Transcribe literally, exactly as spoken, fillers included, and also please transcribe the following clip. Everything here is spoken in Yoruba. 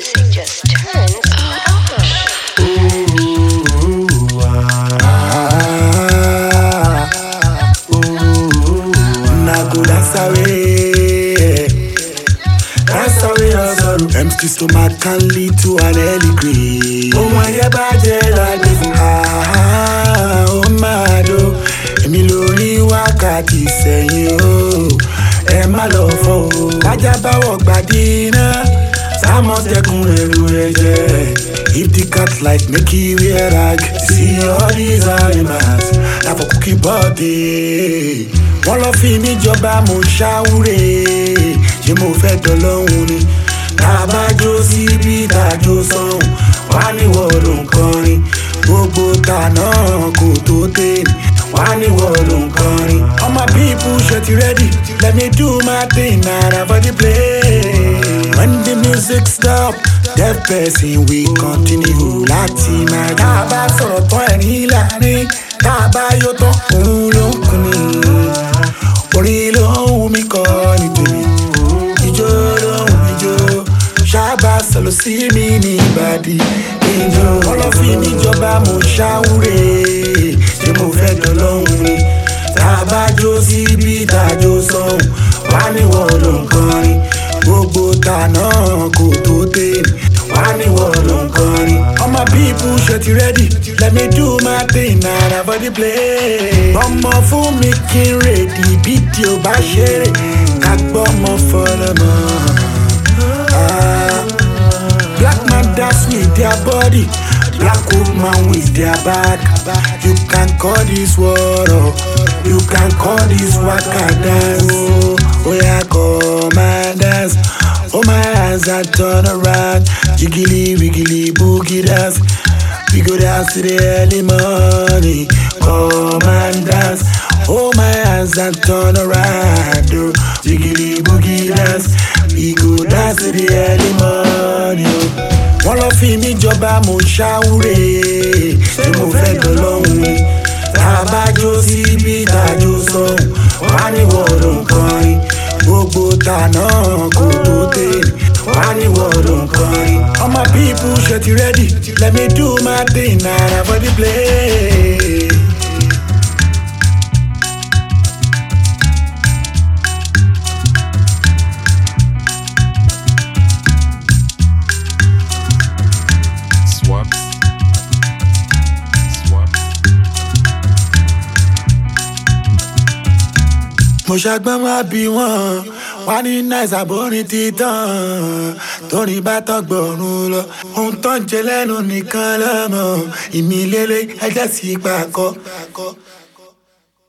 music just turns up. Ooh, ah, ooh, Nago dance away, dance away your sorrow. Empty stomach can lead to an early grave. Oh my yeah, bad like this. Ah, oh my do. Èmi lórí wákàtí sẹ́yìn o, ẹ má lọ fọ́ o. Kájà báwọ̀ gbàdí iná, sámọ́tẹ́kùn ẹ̀rù ẹ̀jẹ̀. If the cat like make you wear rag, see all these animals, na for cookie body. Wọ́n lọ fi mí jọba mo ṣáwúre, ṣé mo fẹ́ dọ́lọ́hun ni? Tàbájó síbi tàjó sọ́hùn, wá ní wọ́ọ̀lù nkọrin. Gbogbo tànà kò tó tèmi, wá ní wọ́ọ̀lù nkọrin. All my people ṣe ti ready, let me do my thing na for the play. When the music stop, deaf person we continue láti máa jà. Tá a bá sọ̀rọ̀ tán ẹ̀rín láàrin, tá a bá yó tán òun ló ń kun ni. Orin ló ń wù mí kọ́ ní tèmi, ijó ló ń wù mí jó. Ṣáàbà sọ̀rọ̀ sí mi ní ìbàdí ìjọ. Wọ́n lọ fi mí jọba mo ṣáwúre, ṣé mo fẹ́ dọ́lọ́hun ni? Tá a bá jó síbi tàjó sọ́hùn, wá ní wọ́ọ̀lù nkọrin. Gbogbo tànà kò tó tèmi, wá ní wọ́ọ̀lù nkọrin. All my people ṣe ti ready, let me do my thing na for the play. Ọmọ fún mi kí n rèdí bí tí o bá ṣeré, ká gbọ́ ọmọ fọlọ́mọ. Ah, black man dance with their body, black woman with their back. You can call this water, you can call this waka dance. Oh, oh yeah, come and dance. Oh my hands and turn around, jiggly wiggly boogie dance. We go dance to the early morning, come and dance. Oh my hands and turn around, oh, jiggly boogie dance. We go dance to the early morning. Wọ́n lọ fi mí jọba mo ṣáwúre, ṣé mo fẹ́ dọ́lọ́hun ni? Tá a bá jó síbi tàjó sọ́hùn, wá ní wọ́ọ̀lù nkọrin. Gbogbo tànà kò tó tèmi, wá ní wọ́ọ̀lù nkọrin. All my people ṣe ti ready, let me do my thing na for the play. Mo ṣàgbọ́n wá bí wọ́n, wá ní náìsà bórin títàn. Torí bá tọ́gbọ̀rún lọ, ohun tó ń jẹ lẹ́nu nìkan lọ́mọ. Ìmìlélẹ́ ẹjẹ́ sí pàkọ́.